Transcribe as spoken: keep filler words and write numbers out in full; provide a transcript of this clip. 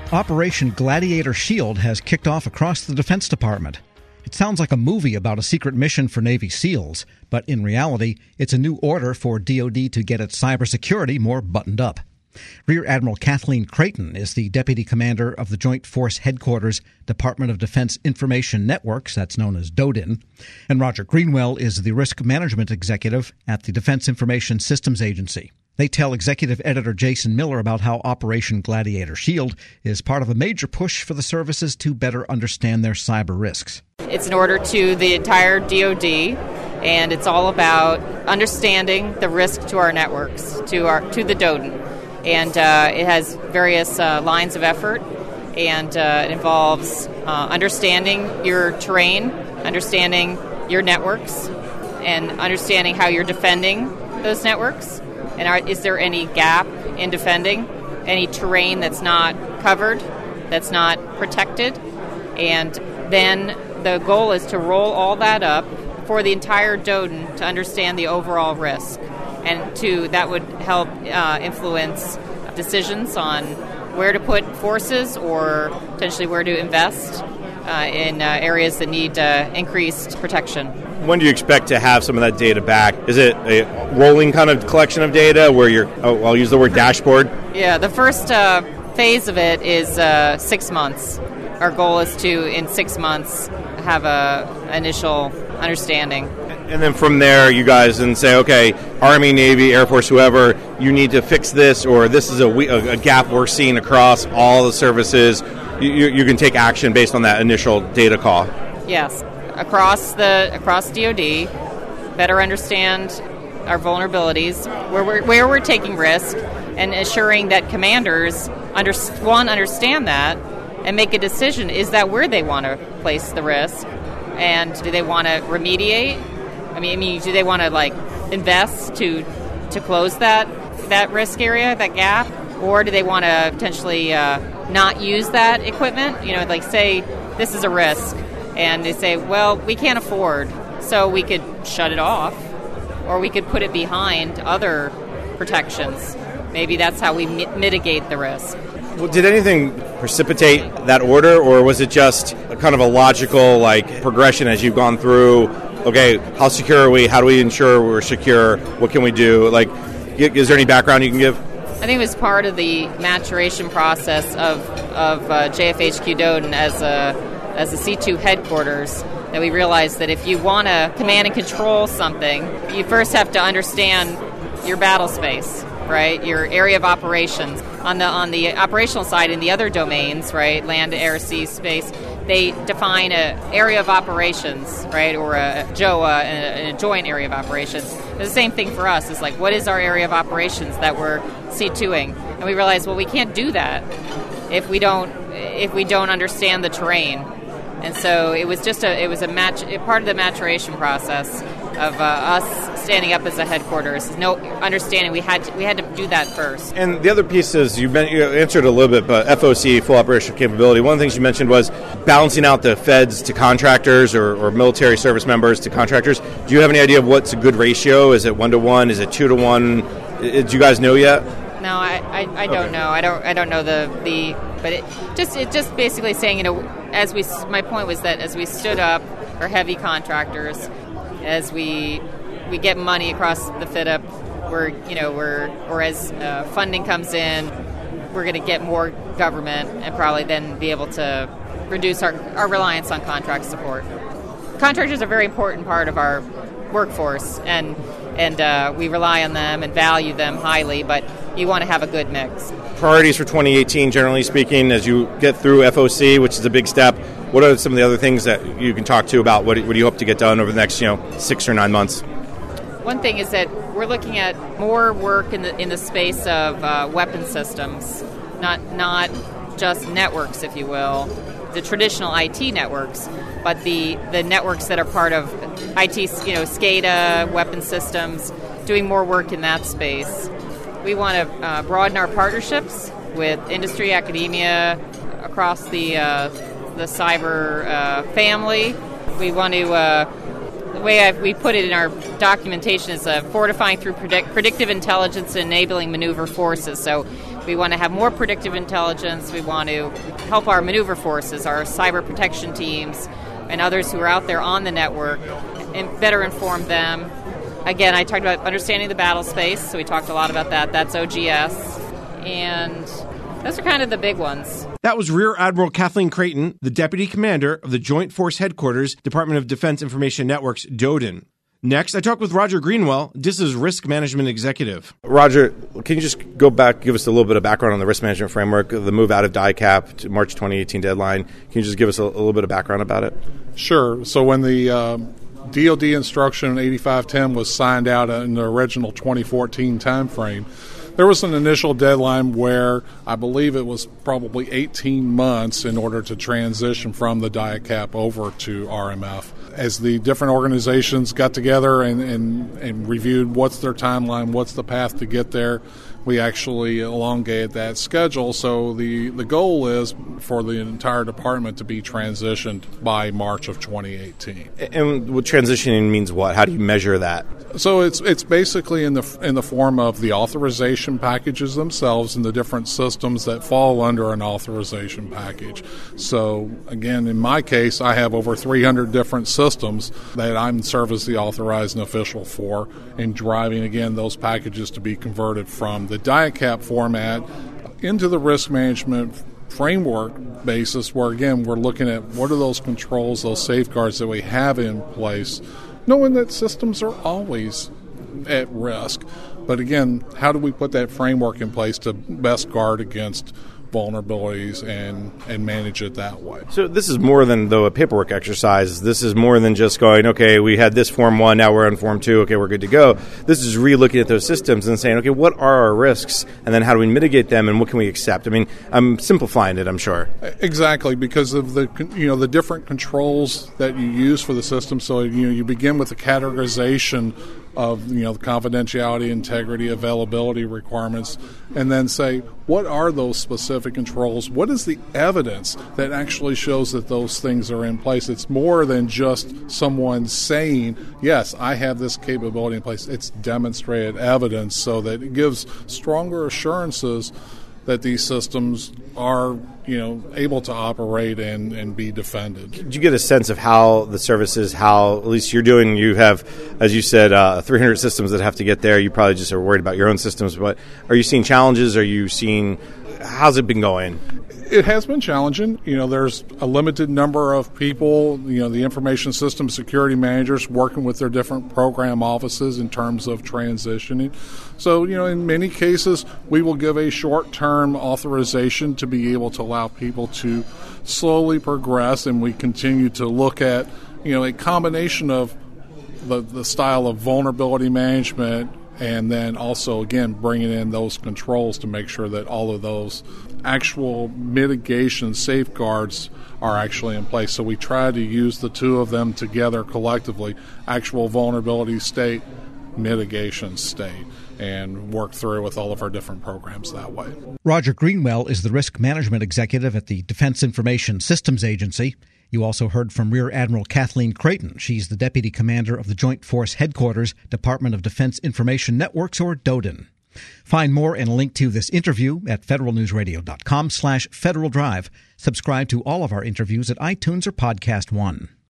Operation Gladiator Shield has kicked off across the Defense Department. It sounds like a movie about a secret mission for Navy SEALs, but in reality, it's a new order for D O D to get its cybersecurity more buttoned up. Rear Admiral Kathleen Creighton is the Deputy Commander of the Joint Force Headquarters Department of Defense Information Networks, that's known as DODIN, and Roger Greenwell is the Risk Management Executive at the Defense Information Systems Agency. They tell Executive Editor Jason Miller about how Operation Gladiator Shield is part of a major push for the services to better understand their cyber risks. It's an order to the entire D O D, and it's all about understanding the risk to our networks, to our to the DODIN. And uh, it has various uh, lines of effort, and uh, it involves uh, understanding your terrain, understanding your networks, and understanding how you're defending those networks. And are, is there any gap in defending, any terrain that's not covered, that's not protected? And then the goal is to roll all that up for the entire DODIN to understand the overall risk. And to that would help uh, influence decisions on where to put forces or potentially where to invest uh, in uh, areas that need uh, increased protection. When do you expect to have some of that data back? Is it a rolling kind of collection of data where you're, oh, I'll use the word dashboard? Yeah, the first uh, phase of it is uh, six months. Our goal is to, in six months, have a initial understanding. And then from there, you guys then say, okay, Army, Navy, Air Force, whoever, you need to fix this, or this is a, a gap we're seeing across all the services. You, you can take action based on that initial data call. Yes, across the across D O D, better understand our vulnerabilities, where we're, where we're taking risk, and assuring that commanders under, one, understand that and make a decision. Is that where they want to place the risk? And do they want to remediate? I mean, I mean, do they want to like invest to to close that that risk area, that gap, or do they want to potentially uh, not use that equipment? You know, like say this is a risk, and they say, well, we can't afford, so we could shut it off, or we could put it behind other protections. Maybe that's how we mi- mitigate the risk. Well, did anything precipitate that order, or was it just a kind of a logical like progression as you've gone through? Okay, how secure are we? How do we ensure we're secure? What can we do? Like, is there any background you can give? I think it was part of the maturation process of of uh, J F H Q DODIN as a as a C two headquarters, that we realized that if you want to command and control something, you first have to understand your battle space, right? Your area of operations. On the on the operational side, in the other domains, right, land, air, sea, space, they define an area of operations, right, or a J O A, a, a joint area of operations. It's the same thing for us. It's like, what is our area of operations that we're C two-ing? And we realized, well, we can't do that if we don't if we don't understand the terrain. And so it was just a it was a match a part of the maturation process of uh, us standing up as a headquarters. No understanding we had to, we had to do that first. And the other piece is you, you answered a little bit, but F O C, full operational capability. One of the things you mentioned was balancing out the feds to contractors or, or military service members to contractors. Do you have any idea of what's a good ratio? Is it one to one? Is it two to one? Do you guys know yet? No, I, I, I don't okay. know. I don't I don't know the, the but it just it just basically saying, you know, as we my point was that as we stood up our heavy contractors, as we we get money across the F I D P, we're you know we're or as uh, funding comes in, we're going to get more government and probably then be able to reduce our, our reliance on contract support. Contractors are a very important part of our workforce, and and uh, we rely on them and value them highly, but you want to have a good mix. Priorities for twenty eighteen, generally speaking, as you get through F O C, which is a big step, what are some of the other things that you can talk to about? What, what do you hope to get done over the next, you know, six or nine months? One thing is that we're looking at more work in the in the space of uh, weapon systems, not not just networks, if you will, the traditional I T networks, but the, the networks that are part of I T, you know, SCADA, weapon systems, doing more work in that space. We want to uh, broaden our partnerships with industry, academia, across the uh, the cyber uh, family. We want to, uh, the way I've, we put it in our documentation is uh, fortifying through predict, predictive intelligence and enabling maneuver forces. So We want to have more predictive intelligence. We want to help our maneuver forces, our cyber protection teams, and others who are out there on the network, and better inform them. Again, I talked about understanding the battle space, so we talked a lot about that. That's O G S. And those are kind of the big ones. That was Rear Admiral Kathleen Creighton, the Deputy Commander of the Joint Force Headquarters, Department of Defense Information Networks, DODIN. Next, I talked with Roger Greenwell, D I S's Risk Management Executive. Roger, can you just go back, give us a little bit of background on the risk management framework, the move out of D I CAP to March twenty eighteen deadline? Can you just give us a, a little bit of background about it? Sure. So when the um, D O D instruction eighty-five ten was signed out in the original twenty fourteen timeframe, there was an initial deadline where I believe it was probably eighteen months in order to transition from the D I CAP over to R M F. As the different organizations got together and, and, and reviewed what's their timeline, what's the path to get there, we actually elongated that schedule. So the, the goal is for the entire department to be transitioned by March of twenty eighteen. And what transitioning means what? How do you measure that? So it's it's basically in the in the form of the authorization packages themselves and the different systems that fall under an authorization package. So again, in my case, I have over three hundred different systems that I'm serve as the authorizing official for, and driving again those packages to be converted from the D I CAP format into the risk management framework basis, where again we're looking at what are those controls, those safeguards that we have in place, knowing that systems are always at risk. But again, how do we put that framework in place to best guard against vulnerabilities and, and manage it that way? So this is more than, though, a paperwork exercise. This is more than just going, okay, we had this Form one, now we're on Form two, okay, we're good to go. This is re-looking at those systems and saying, okay, what are our risks, and then how do we mitigate them, and what can we accept? I mean, I'm simplifying it, I'm sure. Exactly, because of the you know the different controls that you use for the system. So you know you begin with the categorization of you know the confidentiality, integrity, availability requirements, and then say, what are those specific controls? What is the evidence that actually shows that those things are in place? It's more than just someone saying, yes, I have this capability in place. It's demonstrated evidence, so that it gives stronger assurances that these systems are, you know, able to operate and, and be defended. Did you get a sense of how the services, how at least you're doing, you have, as you said, uh, three hundred systems that have to get there. You probably just are worried about your own systems, but are you seeing challenges? Are you seeing, how's it been going? It has been challenging. You know, there's a limited number of people, you know, the information system security managers working with their different program offices in terms of transitioning. So, you know, in many cases, we will give a short-term authorization to be able to allow people to slowly progress, and we continue to look at, you know, a combination of the, the style of vulnerability management, and then also, again, bringing in those controls to make sure that all of those actual mitigation safeguards are actually in place. So we try to use the two of them together collectively, actual vulnerability state, mitigation state, and work through with all of our different programs that way. Roger Greenwell is the Risk Management Executive at the Defense Information Systems Agency. You also heard from Rear Admiral Kathleen Creighton. She's the Deputy Commander of the Joint Force Headquarters, Department of Defense Information Networks, or DODIN. Find more and a link to this interview at federalnewsradio.com slash Federal Drive. Subscribe to all of our interviews at iTunes or Podcast One.